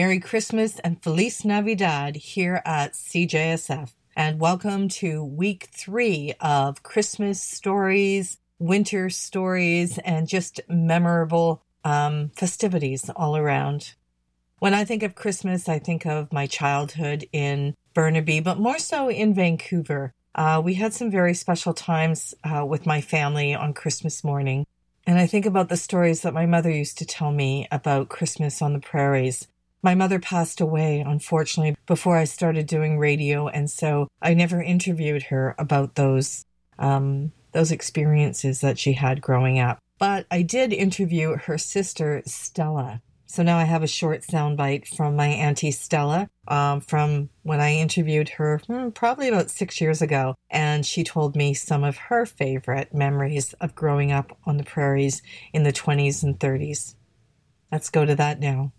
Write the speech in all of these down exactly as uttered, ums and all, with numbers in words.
Merry Christmas and Feliz Navidad here at C J S F. And welcome to week three of Christmas stories, winter stories, and just memorable um, festivities all around. When I think of Christmas, I think of my childhood in Burnaby, but more so in Vancouver. Uh, we had some very special times uh, with my family on Christmas morning. And I think about the stories that my mother used to tell me about Christmas on the prairies. My mother passed away, unfortunately, before I started doing radio, and so I never interviewed her about those um, those experiences that she had growing up. But I did interview her sister, Stella. So now I have a short soundbite from my Auntie Stella um, from when I interviewed her hmm, probably about six years ago, and she told me some of her favorite memories of growing up on the prairies in the twenties and thirties. Let's go to that now.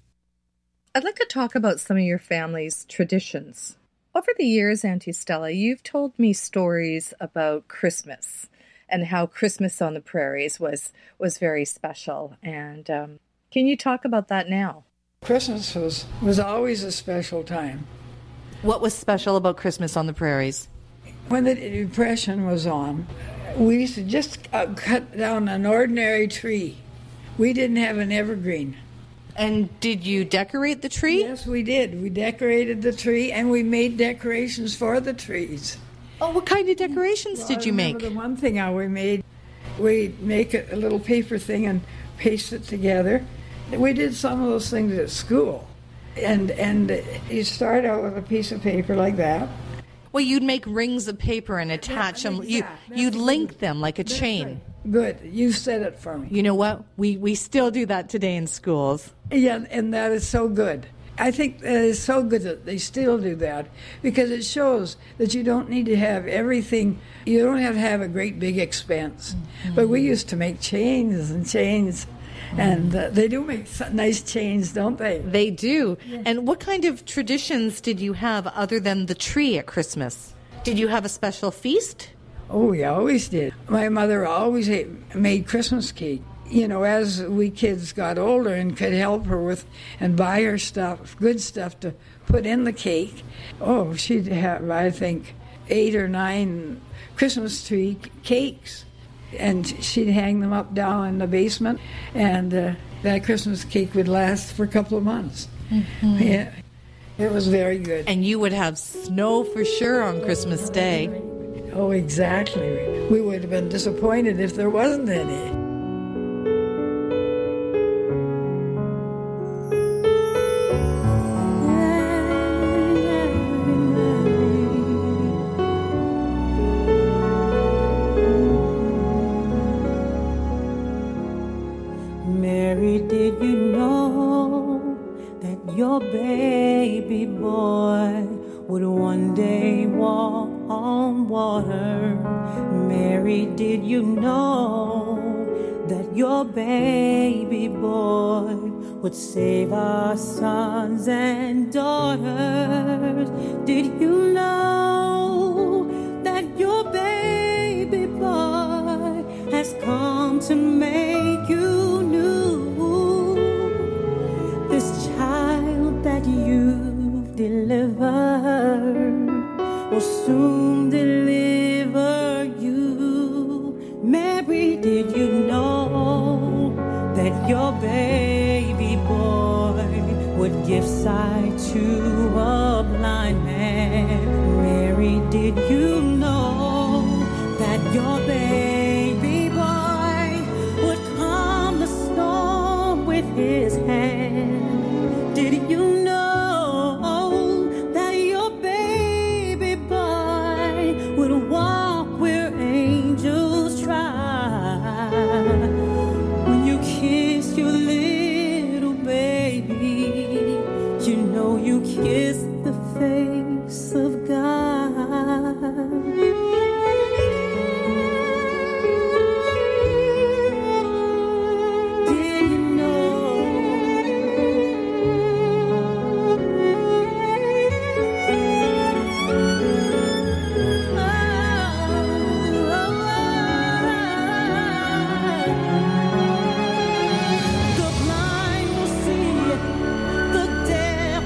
I'd like to talk about some of your family's traditions. Over the years, Auntie Stella, you've told me stories about Christmas and how Christmas on the prairies was was very special. And um, can you talk about that now? Christmas was, was always a special time. What was special about Christmas on the prairies? When the Depression was on, we used to just uh, cut down an ordinary tree. We didn't have an evergreen. And did you decorate the tree? Yes, we did. We decorated the tree, and we made decorations for the trees. Oh, what kind of decorations well, did you make? The one thing how we made, we make a, a little paper thing and paste it together. We did some of those things at school. And and you start out with a piece of paper like that. Well, you'd make rings of paper and attach yeah, them. You, you'd link them like a chain. Right. Good. You said it for me. You know what? We we still do that today in schools. Yeah, and that is so good. I think that is so good that they still do that because it shows that you don't need to have everything. You don't have to have a great big expense. Mm-hmm. But we used to make chains and chains, mm-hmm. and uh, they do make nice chains, don't they? They do. Yeah. And what kind of traditions did you have other than the tree at Christmas? Did you have a special feast? Oh, we always did. My mother always ate, made Christmas cake. You know, as we kids got older and could help her with and buy her stuff, good stuff to put in the cake. Oh, she'd have, I think, eight or nine Christmas tree cakes. And she'd hang them up down in the basement. And uh, that Christmas cake would last for a couple of months. Mm-hmm. Yeah, it was very good. And you would have snow for sure on Christmas Day. Oh, exactly. We would have been disappointed if there wasn't any. Mary, did you know that your baby boy would one day walk on water? Mary, did you know that your baby boy would save our sons and daughters? Did you know that your baby boy has come to make you new? This child that you've delivered will soon deliver you. Mary, did you know that your baby boy would give sight to a blind man? Mary, did you know that your baby boy would calm the storm with his hand? Did you know walk where angels try? When you kiss your little baby, you know you kiss the face of God. Did you know? The blind will see, the deaf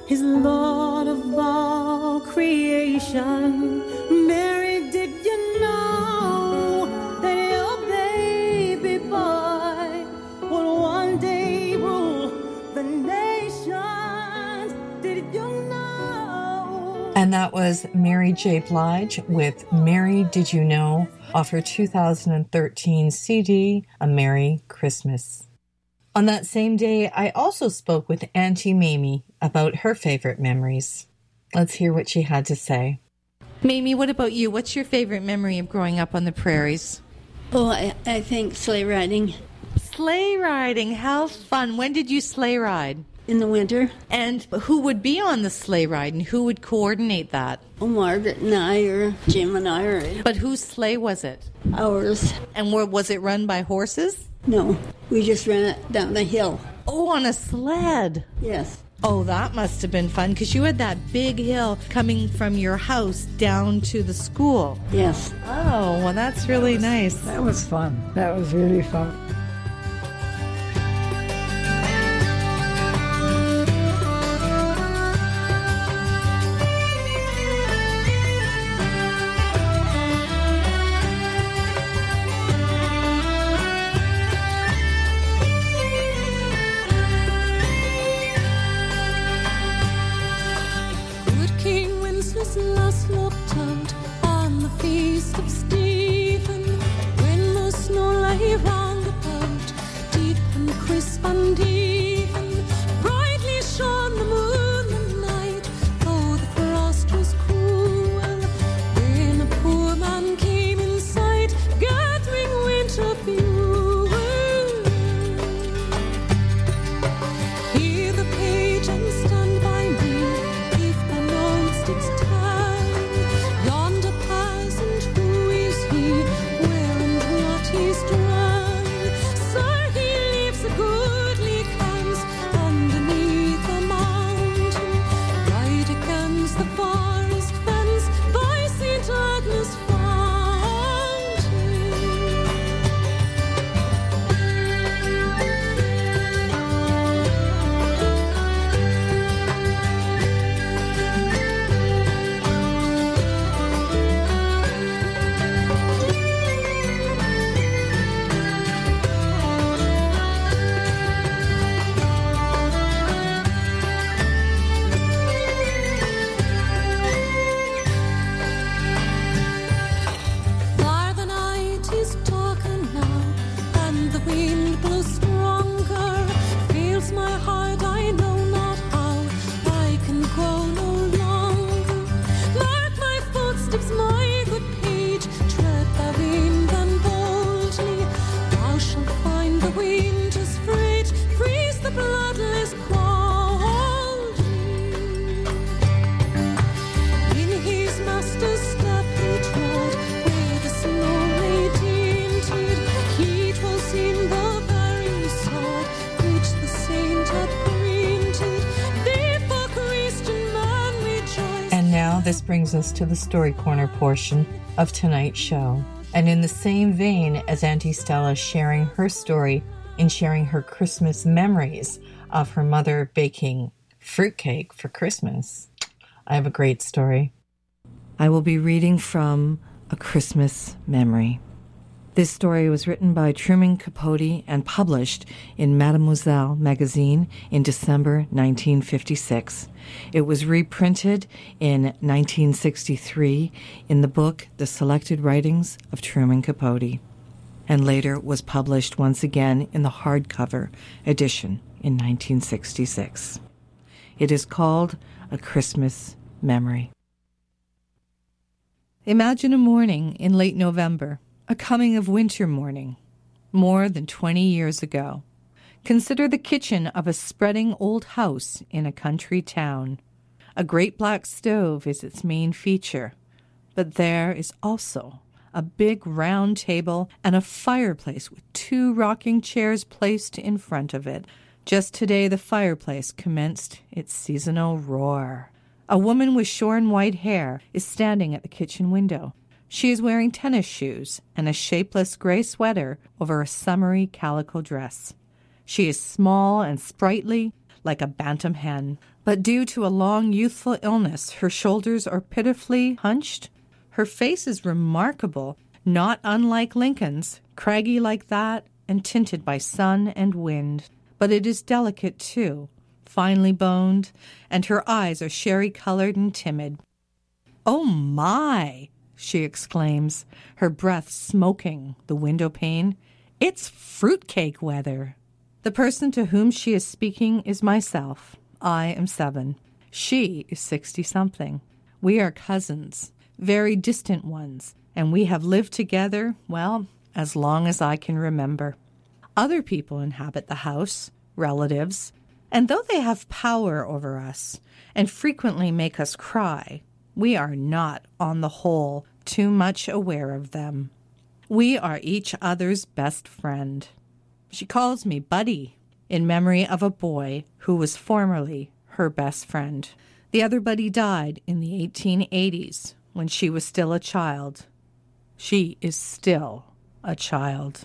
He's Lord of all creation. Mary, did you know that your baby boy will one day rule the nations? Did you know? And that was Mary J. Blige with Mary, Did You Know, off her two thousand thirteen C D, A Merry Christmas. On that same day, I also spoke with Auntie Mamie about her favorite memories. Let's hear what she had to say. Mamie, what about you? What's your favorite memory of growing up on the prairies? Oh, I, I think sleigh riding. Sleigh riding. How fun. When did you sleigh ride? In the winter. And who would be on the sleigh ride and who would coordinate that? Oh, Margaret and I, or Jim and I, or But whose sleigh was it? ours. And where, was it run by horses? No, we just ran it down the hill. Oh, on a sled. Yes. Oh, that must have been fun because you had that big hill coming from your house down to the school. Yes. Oh, well, that's really nice. That was fun. That was really fun. Good King Wenceslas looked out on the feast of Stephen, when the snow lay round about, deep and crisp and even. Brightly shone the moon the night, though the frost was cruel. Then a poor man came in sight, gathering winter fuel. Hear the page and stand by me, if thou know'st its time. Yonder peasant, who is he? Where and what he's done? Sir, he lives a goodly clans underneath a mountain, right against the forest fence by Saint Agnes fountain. While the night is darker now, and the wind blows stronger, fills my heart, I know not how, I can go no longer. Mark my footsteps, my good page, tread thou in them boldly. Thou shalt find the winter's freight, freeze the bloodless coldly. In his master's step he trod, where the snow lay dinted. Heat was in the very sword which the saint had printed. Therefore, Christian man, rejoice. And now this brings us to the Story Corner portion of tonight's show. And in the same vein as Auntie Stella sharing her story in sharing her Christmas memories of her mother baking fruitcake for Christmas, I have a great story. I will be reading from A Christmas Memory. This story was written by Truman Capote and published in Mademoiselle magazine in December nineteen fifty-six. It was reprinted in nineteen sixty-three in the book The Selected Writings of Truman Capote, and later was published once again in the hardcover edition in nineteen sixty-six. It is called A Christmas Memory. Imagine a morning in late November, a coming of winter morning, more than twenty years ago. Consider the kitchen of a spreading old house in a country town. A great black stove is its main feature, but there is also a big round table and a fireplace with two rocking chairs placed in front of it. Just today the fireplace commenced its seasonal roar. A woman with shorn white hair is standing at the kitchen window. She is wearing tennis shoes and a shapeless gray sweater over a summery calico dress. She is small and sprightly, like a bantam hen. But due to a long youthful illness, her shoulders are pitifully hunched. Her face is remarkable, not unlike Lincoln's, craggy like that and tinted by sun and wind. But it is delicate, too, finely boned, and her eyes are sherry-colored and timid. "Oh, my!" she exclaims, her breath smoking the window pane. "It's fruitcake weather." The person to whom she is speaking is myself. I am seven. She is sixty-something. We are cousins, very distant ones, and we have lived together, well, as long as I can remember. Other people inhabit the house, relatives, and though they have power over us and frequently make us cry, we are not, on the whole, too much aware of them. We are each other's best friend. She calls me Buddy, in memory of a boy who was formerly her best friend. The other Buddy died in the eighteen eighties when she was still a child. She is still a child.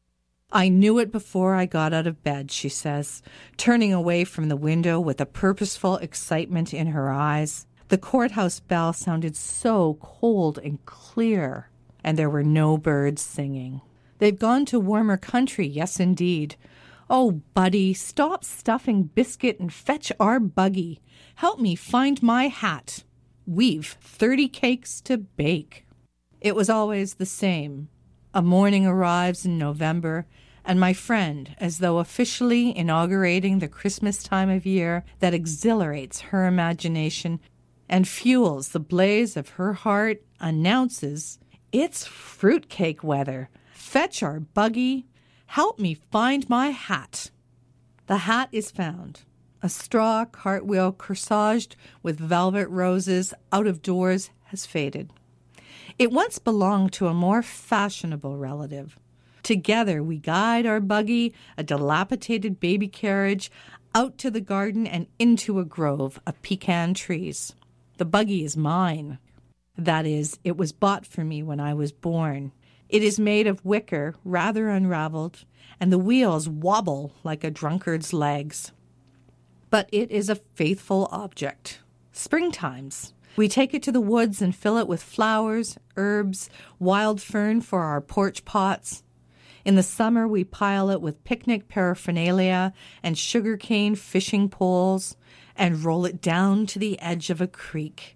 "I knew it before I got out of bed," she says, turning away from the window with a purposeful excitement in her eyes. The courthouse bell sounded so cold and clear, and there were no birds singing. They've gone to warmer country, yes, indeed. "Oh, Buddy, stop stuffing biscuit and fetch our buggy. Help me find my hat. We've thirty cakes to bake." It was always the same. A morning arrives in November, and my friend, as though officially inaugurating the Christmas time of year that exhilarates her imagination and fuels the blaze of her heart, announces, "It's fruitcake weather. Fetch our buggy. Help me find my hat." The hat is found. A straw cartwheel corsaged with velvet roses out of doors has faded. It once belonged to a more fashionable relative. Together we guide our buggy, a dilapidated baby carriage, out to the garden and into a grove of pecan trees. The buggy is mine. That is, it was bought for me when I was born. It is made of wicker, rather unraveled, and the wheels wobble like a drunkard's legs. But it is a faithful object. Springtimes, we take it to the woods and fill it with flowers, herbs, wild fern for our porch pots. In the summer, we pile it with picnic paraphernalia and sugarcane fishing poles and roll it down to the edge of a creek.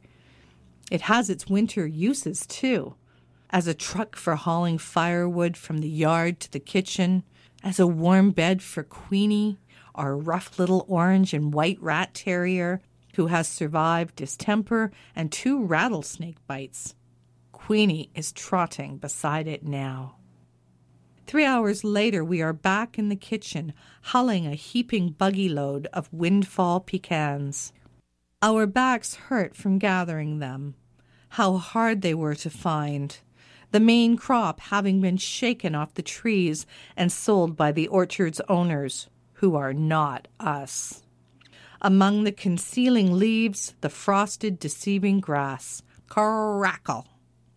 It has its winter uses, too, as a truck for hauling firewood from the yard to the kitchen, as a warm bed for Queenie, our rough little orange and white rat terrier, who has survived distemper and two rattlesnake bites. Queenie is trotting beside it now. Three hours later, we are back in the kitchen, hulling a heaping buggy load of windfall pecans. Our backs hurt from gathering them. How hard they were to find, the main crop having been shaken off the trees and sold by the orchard's owners, who are not us. Among the concealing leaves, the frosted, deceiving grass. Crackle!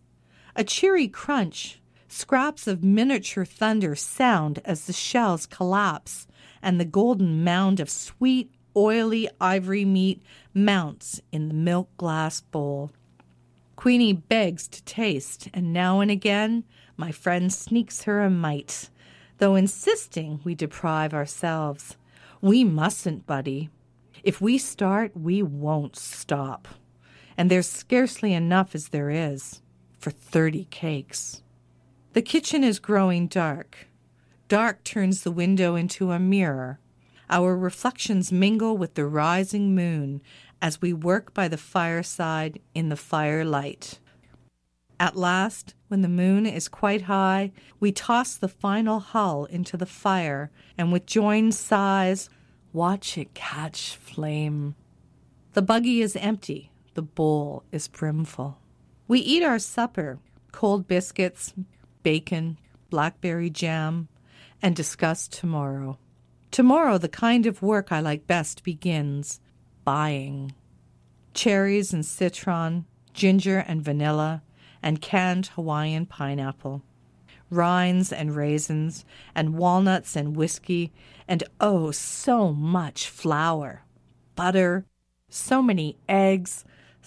A cheery crunch. Scraps of miniature thunder sound as the shells collapse, and the golden mound of sweet, oily ivory meat mounts in the milk glass bowl. Queenie begs to taste, and now and again my friend sneaks her a mite, though insisting we deprive ourselves. We mustn't, Buddy. If we start, we won't stop. And there's scarcely enough as there is for thirty cakes. The kitchen is growing dark. Dark turns the window into a mirror. Our reflections mingle with the rising moon as we work by the fireside in the firelight. At last, when the moon is quite high, we toss the final hull into the fire and with joined sighs watch it catch flame. The buggy is empty. The bowl is brimful. We eat our supper, cold biscuits, bacon, blackberry jam, and discuss tomorrow. Tomorrow, the kind of work I like best begins. Buying. Cherries and citron, ginger and vanilla, and canned Hawaiian pineapple. rinds and raisins, and walnuts and whiskey, and oh, so much flour, butter, so many eggs,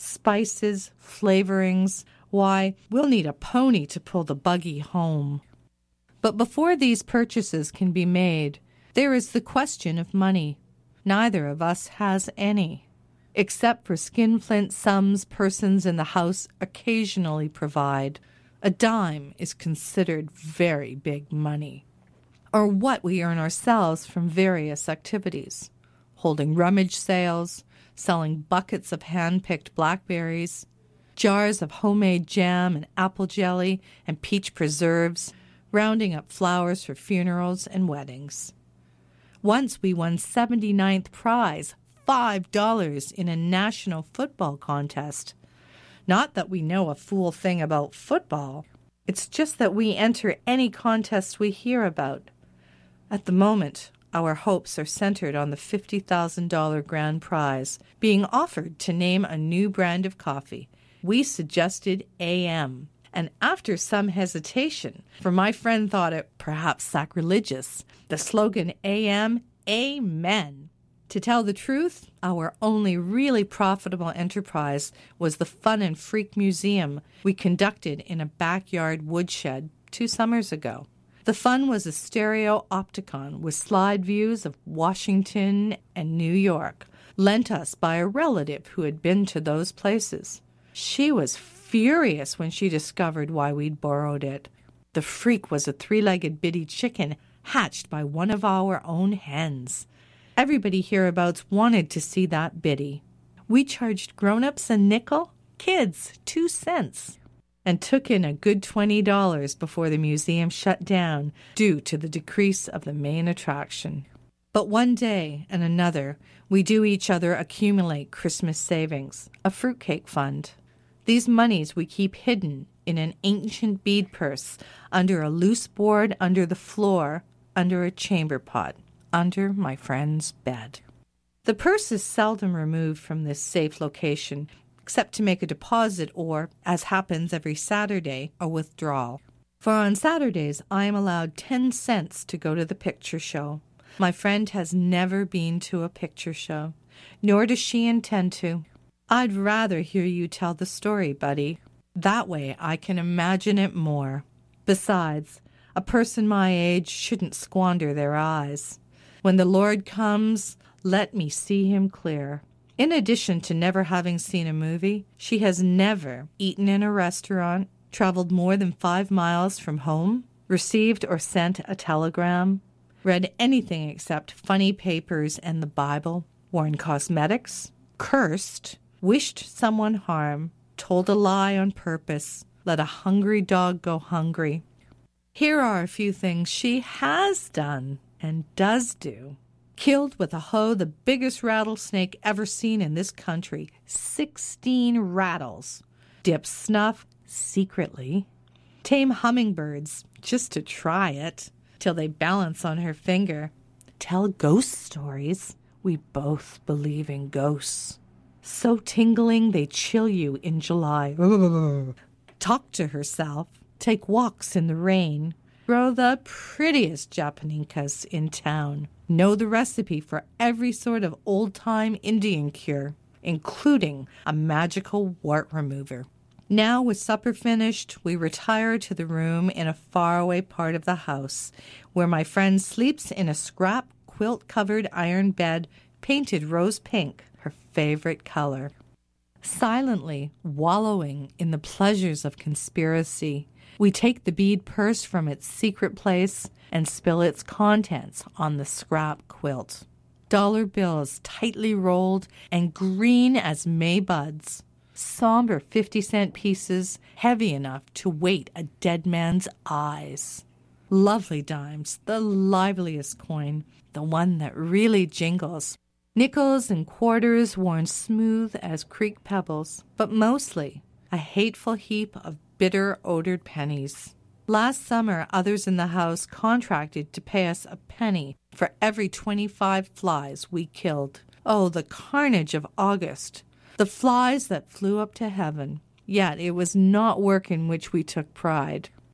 spices, flavorings. Why, we'll need a pony to pull the buggy home. But before these purchases can be made, there is the question of money. Neither of us has any, except for skinflint sums persons in the house occasionally provide. A dime is considered very big money, or what we earn ourselves from various activities, holding rummage sales, selling buckets of hand-picked blackberries, jars of homemade jam and apple jelly and peach preserves, rounding up flowers for funerals and weddings. Once we won seventy-ninth prize, five dollars in a national football contest. Not that we know a fool thing about football. It's just that we enter any contest we hear about. At the moment, our hopes are centered on the fifty thousand dollars grand prize being offered to name a new brand of coffee. We suggested A M, and after some hesitation, for my friend thought it perhaps sacrilegious, the slogan A M, Amen. To tell the truth, our only really profitable enterprise was the Fun and Freak Museum we conducted in a backyard woodshed two summers ago. The Fun was a stereo opticon with slide views of Washington and New York, lent us by a relative who had been to those places. She was furious when she discovered why we'd borrowed it. The freak was a three-legged bitty chicken hatched by one of our own hens. Everybody hereabouts wanted to see that biddy. We charged grown-ups a nickel, kids two cents, and took in a good twenty dollars before the museum shut down due to the decrease of the main attraction. But one day and another, we do each other accumulate Christmas savings, a fruitcake fund. These monies we keep hidden in an ancient bead purse under a loose board under the floor, under a chamber pot, under my friend's bed. The purse is seldom removed from this safe location, except to make a deposit or, as happens every Saturday, a withdrawal. For on Saturdays I am allowed ten cents to go to the picture show. My friend has never been to a picture show, nor does she intend to. I'd rather hear you tell the story, buddy. That way I can imagine it more. Besides, a person my age shouldn't squander their eyes. When the Lord comes, let me see him clear. In addition to never having seen a movie, she has never eaten in a restaurant, traveled more than five miles from home, received or sent a telegram, read anything except funny papers and the Bible, worn cosmetics, cursed, wished someone harm, told a lie on purpose, let a hungry dog go hungry. Here are a few things she has done and does do. Killed with a hoe the biggest rattlesnake ever seen in this country, sixteen rattles. Dip snuff secretly. Tame hummingbirds just to try it, till they balance on her finger. Tell ghost stories. We both believe in ghosts. So tingling they chill you in July. Talk to herself. Take walks in the rain. Grow the prettiest japonicas in town. Know the recipe for every sort of old-time Indian cure, including a magical wart remover. Now, with supper finished, we retire to the room in a faraway part of the house, where my friend sleeps in a scrap quilt-covered iron bed painted rose pink, her favorite color. Silently wallowing in the pleasures of conspiracy, we take the bead purse from its secret place and spill its contents on the scrap quilt. Dollar bills tightly rolled and green as May buds. Somber fifty-cent pieces, heavy enough to weight a dead man's eyes. Lovely dimes, the liveliest coin, the one that really jingles. Nickels and quarters worn smooth as creek pebbles, but mostly a hateful heap of bitter-odored pennies. Last summer, others in the house contracted to pay us a penny for every twenty-five flies we killed. Oh, the carnage of August! The flies that flew up to heaven. Yet it was not work in which we took pride.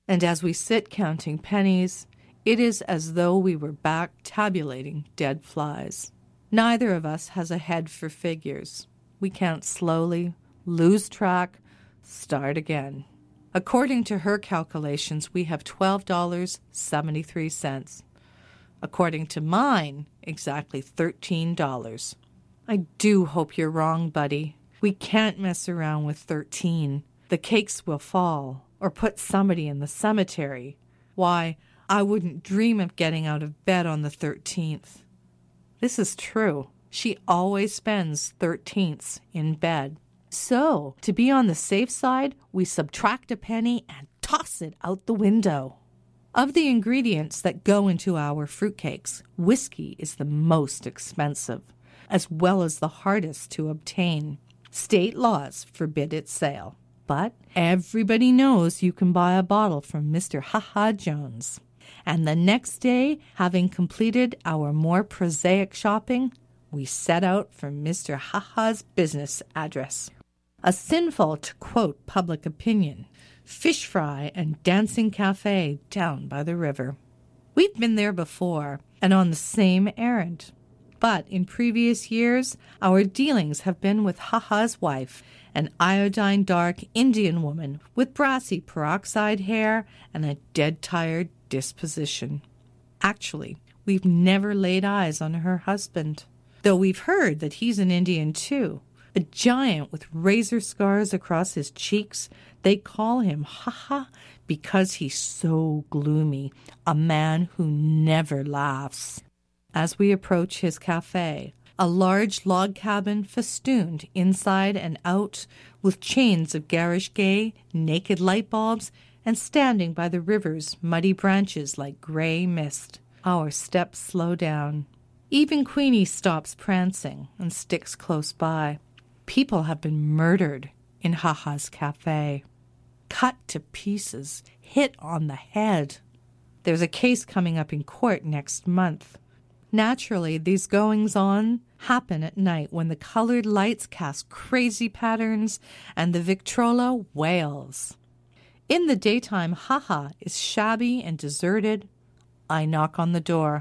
And as we sit counting pennies, it is as though we were back tabulating dead flies. Neither of us has a head for figures. We count slowly, lose track, start again. According to her calculations, we have twelve dollars and seventy-three cents. According to mine, exactly thirteen dollars. I do hope you're wrong, buddy. We can't mess around with thirteen. The cakes will fall, or put somebody in the cemetery. Why, I wouldn't dream of getting out of bed on the thirteenth. This is true. She always spends thirteenths in bed. So, to be on the safe side, we subtract a penny and toss it out the window. Of the ingredients that go into our fruitcakes, whiskey is the most expensive, as well as the hardest to obtain. State laws forbid its sale, but everybody knows you can buy a bottle from Mister Ha-Ha Jones. And the next day, having completed our more prosaic shopping, we set out for Mister Ha-Ha's business address. A sinful, to quote public opinion, fish fry and dancing cafe down by the river. We've been there before and on the same errand. But in previous years, our dealings have been with Ha-Ha's wife, an iodine-dark Indian woman with brassy peroxide hair and a dead-tired disposition. Actually, we've never laid eyes on her husband, though we've heard that he's an Indian too. A giant with razor scars across his cheeks. They call him Ha-Ha because he's so gloomy, a man who never laughs. As we approach his cafe, a large log cabin festooned inside and out with chains of garish gay, naked light bulbs, and standing by the river's muddy branches like gray mist. Our steps slow down. Even Queenie stops prancing and sticks close by. People have been murdered in Ha-Ha's cafe. Cut to pieces, hit on the head. There's a case coming up in court next month. Naturally, these goings-on happen at night when the colored lights cast crazy patterns and the Victrola wails. In the daytime, Ha-Ha is shabby and deserted. I knock on the door.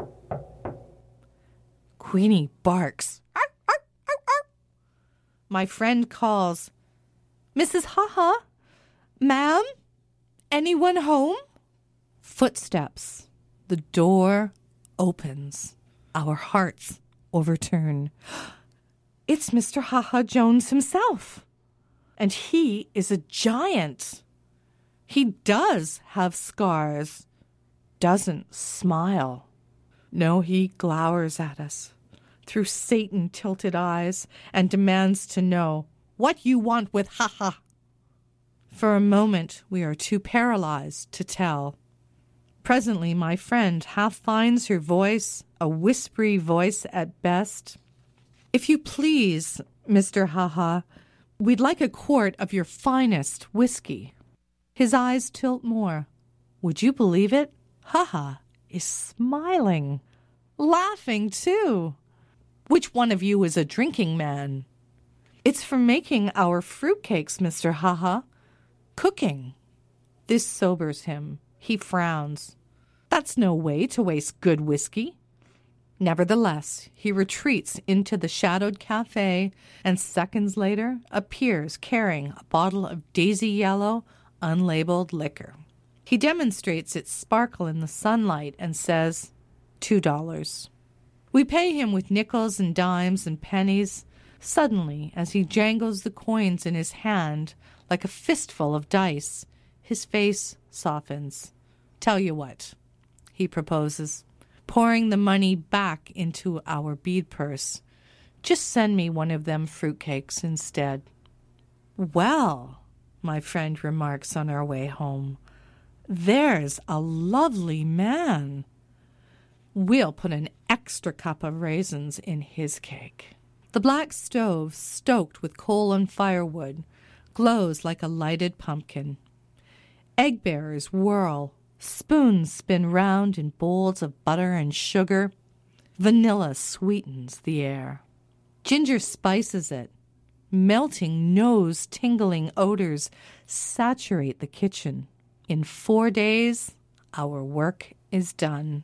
Queenie barks. Arr, arr, arr, arr. My friend calls, Missus Ha-Ha, ma'am, anyone home? Footsteps. The door opens. Our hearts overturn. It's Mister Ha-Ha Jones himself. And he is a giant. He does have scars. Doesn't smile. No, he glowers at us through Satan-tilted eyes and demands to know what you want with Ha-Ha. For a moment, we are too paralyzed to tell. Presently, my friend half finds her voice, a whispery voice at best. If you please, Mister Ha-Ha, we'd like a quart of your finest whiskey. His eyes tilt more. Would you believe it? Ha-Ha is smiling, laughing too. Which one of you is a drinking man? It's for making our fruitcakes, Mister Ha-Ha. Cooking. This sobers him. He frowns. That's no way to waste good whiskey. Nevertheless, he retreats into the shadowed cafe and seconds later appears carrying a bottle of daisy yellow, unlabeled liquor. He demonstrates its sparkle in the sunlight and says, two dollars. We pay him with nickels and dimes and pennies. Suddenly, as he jangles the coins in his hand like a fistful of dice, his face softens. Tell you what, he proposes, pouring the money back into our bead purse. Just send me one of them fruitcakes instead. Well, my friend remarks on our way home, there's a lovely man. We'll put an extra cup of raisins in his cake. The black stove, stoked with coal and firewood, glows like a lighted pumpkin. Egg bearers whirl. Spoons spin round in bowls of butter and sugar. Vanilla sweetens the air. Ginger spices it. Melting nose-tingling odors saturate the kitchen. In four days, our work is done.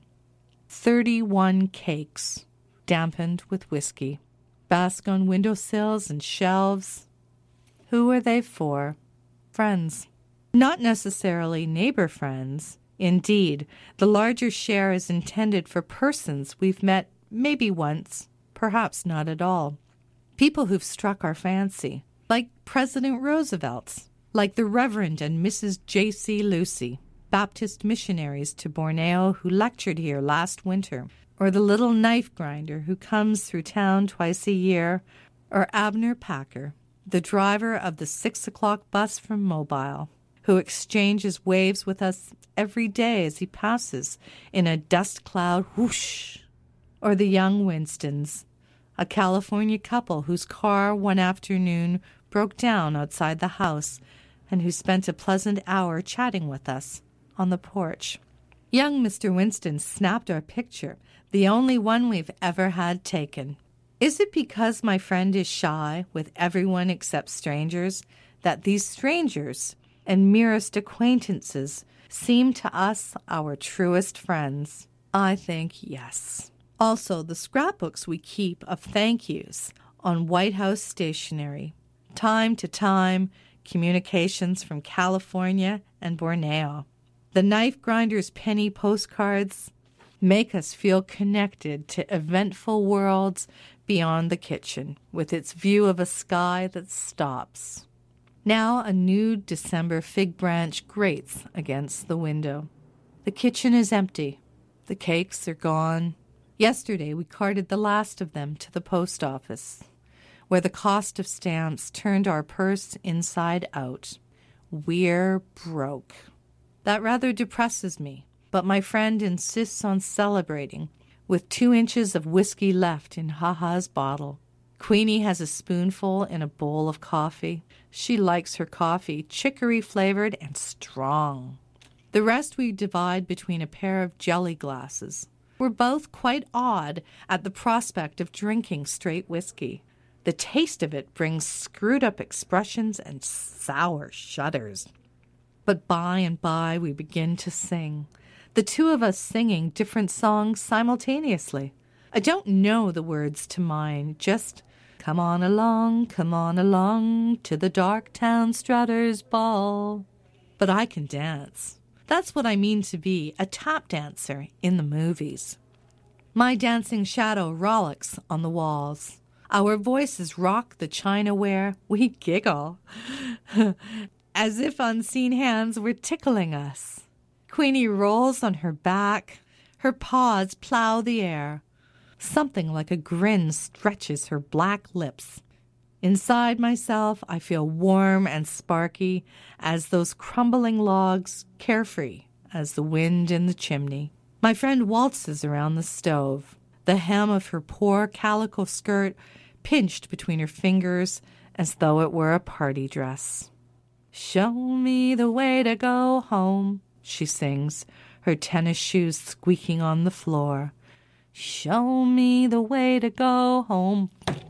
Thirty-one cakes, dampened with whiskey, bask on windowsills and shelves. Who are they for? Friends. Not necessarily neighbor friends. Indeed, the larger share is intended for persons we've met maybe once, perhaps not at all. People who've struck our fancy, like President Roosevelt's, like the Reverend and Missus J C Lucy, Baptist missionaries to Borneo who lectured here last winter, or the little knife grinder who comes through town twice a year, or Abner Packer, the driver of the six o'clock bus from Mobile, who exchanges waves with us every day as he passes in a dust cloud whoosh, or the young Winstons, a California couple whose car one afternoon broke down outside the house and who spent a pleasant hour chatting with us on the porch. Young Mister Winston snapped our picture, the only one we've ever had taken. Is it because my friend is shy with everyone except strangers that these strangers and merest acquaintances seem to us our truest friends? I think yes. Also, the scrapbooks we keep of thank yous on White House stationery. Time to time, communications from California and Borneo. The knife grinder's penny postcards make us feel connected to eventful worlds beyond the kitchen, with its view of a sky that stops. Now a new December fig branch grates against the window. The kitchen is empty. The cakes are gone. Yesterday we carted the last of them to the post office, where the cost of stamps turned our purse inside out. We're broke. That rather depresses me, but my friend insists on celebrating with two inches of whiskey left in Ha-Ha's bottle. Queenie has a spoonful in a bowl of coffee. She likes her coffee chicory-flavored and strong. The rest we divide between a pair of jelly glasses. We're both quite awed at the prospect of drinking straight whiskey. The taste of it brings screwed-up expressions and sour shudders. But by and by we begin to sing, the two of us singing different songs simultaneously. I don't know the words to mine, just come on along, come on along to the Darktown Strutters Ball. But I can dance. That's what I mean to be, a tap dancer in the movies. My dancing shadow rollicks on the walls. Our voices rock the chinaware. We giggle, as if unseen hands were tickling us. Queenie rolls on her back. Her paws plow the air. Something like a grin stretches her black lips. Inside myself, I feel warm and sparky as those crumbling logs, carefree as the wind in the chimney. My friend waltzes around the stove, the hem of her poor calico skirt pinched between her fingers as though it were a party dress. Show me the way to go home, she sings, her tennis shoes squeaking on the floor. Show me the way to go home.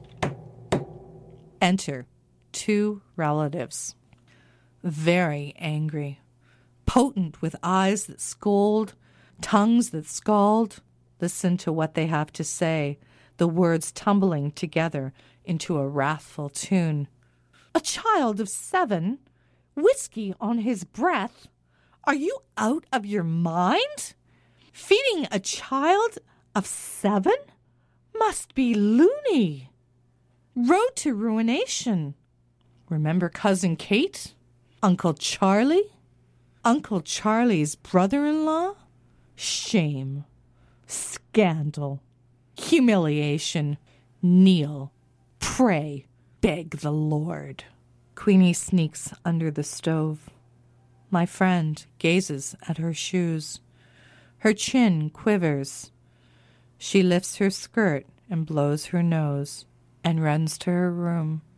Enter two relatives, very angry, potent with eyes that scold, tongues that scald. Listen to what they have to say, the words tumbling together into a wrathful tune. A child of seven? Whiskey on his breath? Are you out of your mind? Feeding a child of seven must be loony. Road to ruination. Remember Cousin Kate? Uncle Charlie? Uncle Charlie's brother-in-law? Shame. Scandal. Humiliation. Kneel. Pray. Beg the Lord. Queenie sneaks under the stove. My friend gazes at her shoes. Her chin quivers. She lifts her skirt and blows her nose and runs to her room.